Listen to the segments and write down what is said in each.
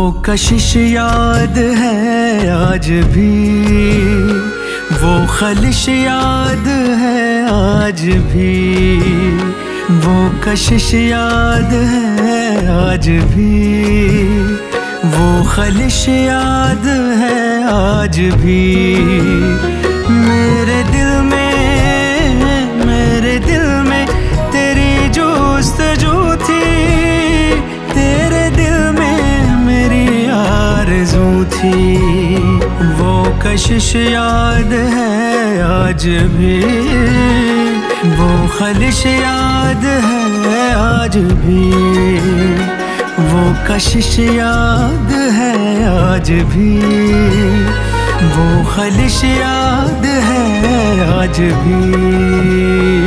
कशिश याद है आज भी, वो खलिश याद है आज भी, वो कशिश याद है आज भी, वो खलिश याद है आज भी। मेरे दिल में तेरी जुस्तजू थी, तेरे दिल में मेरी आरज़ू थी। वो कशिश याद है आज भी, वो खलिश याद है आज भी, वो कशिश याद है आज भी, वो खलिश याद है आज भी।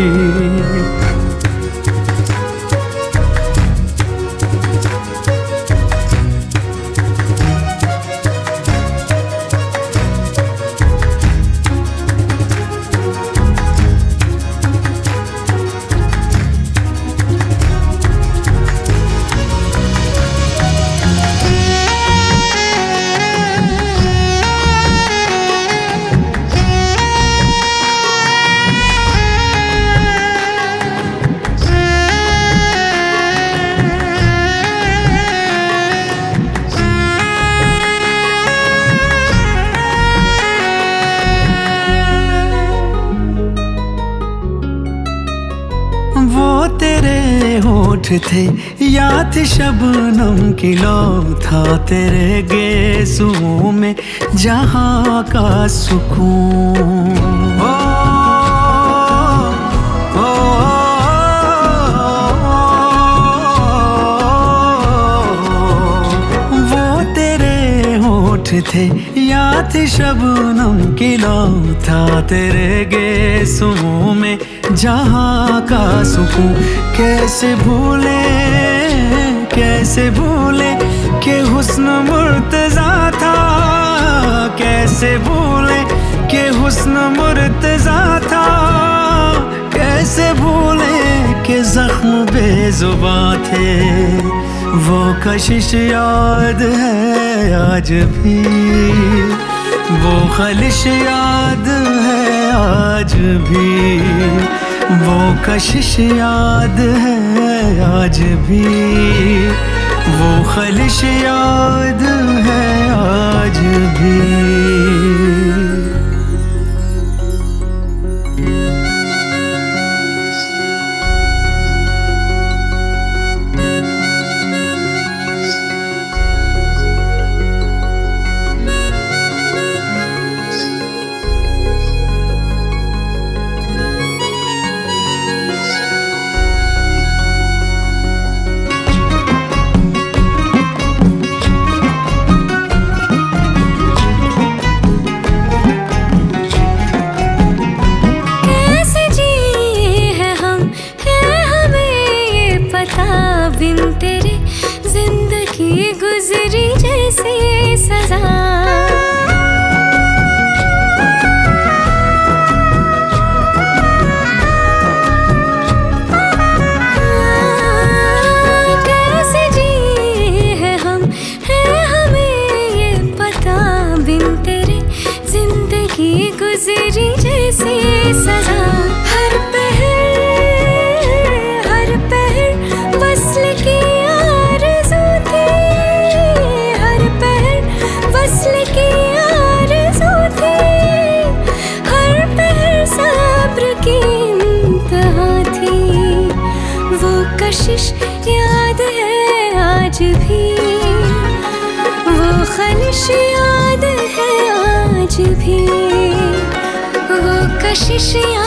वो तेरे होठ थे या थी शबनम की लौ, था तेरे गेसुओं में जहाँ का सुकून। वो तेरे होठ थे या थी शबनम की लौ, था तेरे गेसुओं में जहाँ का सुकून। कैसे भूले कि हुस्न मुर्तज़ा था, कैसे भूले कि हुस्न मुर्तज़ा था, कैसे भूले कि ज़ख्म बेज़ुबां थे। वो कशिश याद है आज भी, वो खलिश याद है आज भी, वो कशिश याद है आज भी, वो खलिश याद है आज भी। बिन तेरे जिंदगी गुजरी जैसे सजा, कैसे जिए हैं हम, है हमें ये पता। बिन तेरे जिंदगी गुजरी जैसे सजा। हर पहर वस्ल की आरज़ू थी, हर पहर वस्ल की आरज़ू थी, हर पहर सब्र की इंतहा थी। वो कशिश याद है आज भी, वो खलिश याद है आज भी, वो कशिश